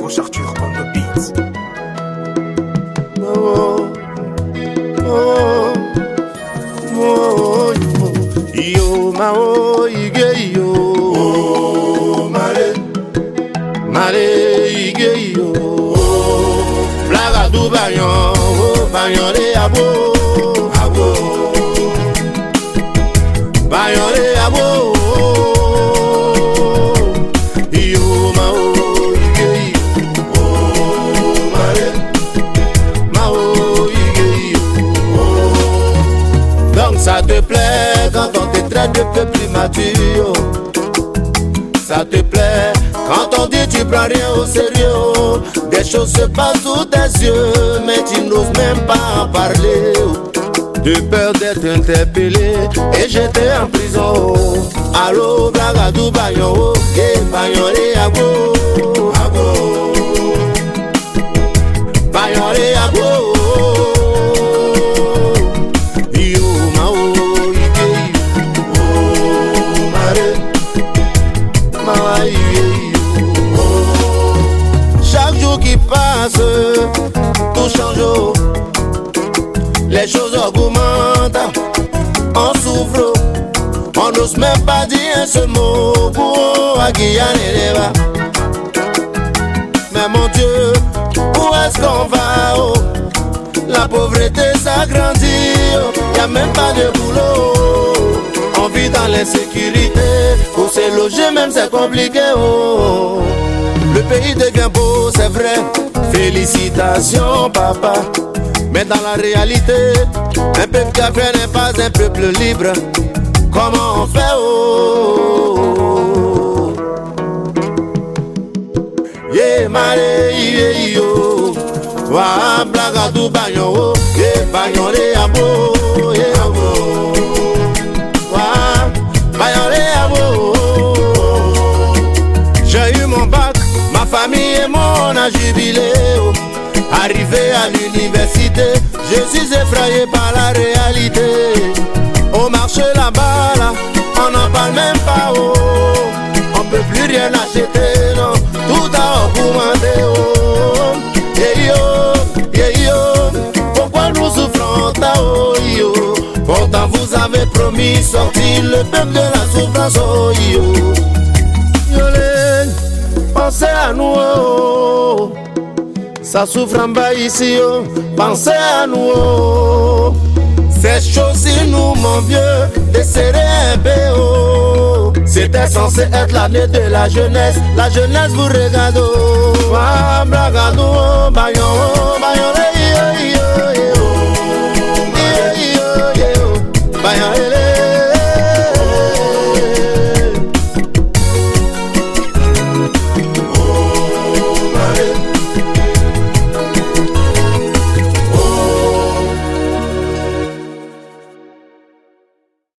Ange Arthur on the beats. Oh, oh, oh, oh, yo, ma oh, ige yo, Oh, mare, mare ige yo, blaga du banyon, oh, banyon de abo, abo, banyon de abo, yo, ma oh, ige yo, oh, mare, ma oh, ige yo. Donc ça te plaît quand on te traite de peuple immature. Ça te plaît quand on dit tu prends rien au sérieux. Des choses se passent sous tes yeux, mais tu n'oses même pas en parler. De peur d'être interpellé et j'étais en prison. Allo, blagadou, bayon, et bayon, et abo, abo, bayon, et abo. Yo, mao, ike, oh, mare, mao, chaque jour qui passe, tout change. Les choses augmentent, on souffre, on n'ose même pas dire un seul mot pour Guyane et Neva. Mais mon Dieu, où est-ce qu'on va? Oh, la pauvreté s'agrandit, oh, y a même pas de boulot. On vit dans l'insécurité, pour se loger même c'est compliqué. Oh, le pays devient beau, c'est vrai, félicitations papa. Mais dans la réalité, un peuple café n'est pas un peuple libre. Comment on fait? Oh, yeah, mare, yeah, yo, wa blagadou banyon, oh, yeah, banyon le abo, yeah, abo, wa banyon le abo. J'ai eu mon bac, ma famille et mon a jubilé. Oh. Arrivé à l'université, je suis effrayé par la réalité. Au marché là-bas, là, on n'en parle même pas. Oh. On peut plus rien acheter, non, tout a augmenté. Oh. Yeah, yo, pourquoi nous souffrons tant? Oh, yo. Pourtant vous avez promis sortir le peuple de la souffrance. Oh, yo. Yolène, pensez à nous. Oh. Ça souffre en bas ici, oh. Pensez à nous. Oh. Ces choses, nous, mon vieux, de serrer un peu. Oh. C'était censé être l'année de la jeunesse vous regarde. Oh.